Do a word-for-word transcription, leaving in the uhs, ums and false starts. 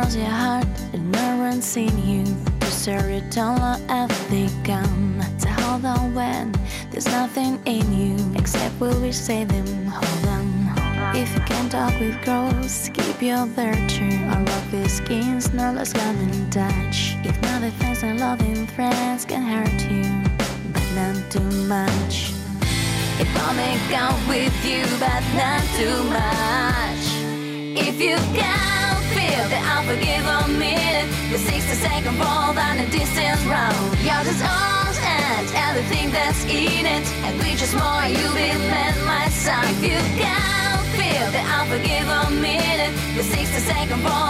close your heart and no one's seen you. Preserve your total ethic gun to hold on when there's nothing in you except will we say them. Hold on. If you can talk with girls, keep your virtue. All of these skins, no less common touch. If not the fans and loving friends can hurt you, but not too much. If I'll make out with you, but not too much. If you can feel that I'll forgive a minute, the sixty second ball down a distance round. You're just arms and everything that's in it, and we just more you will lend my side. If you can feel that I'll forgive a minute, the sixty second ball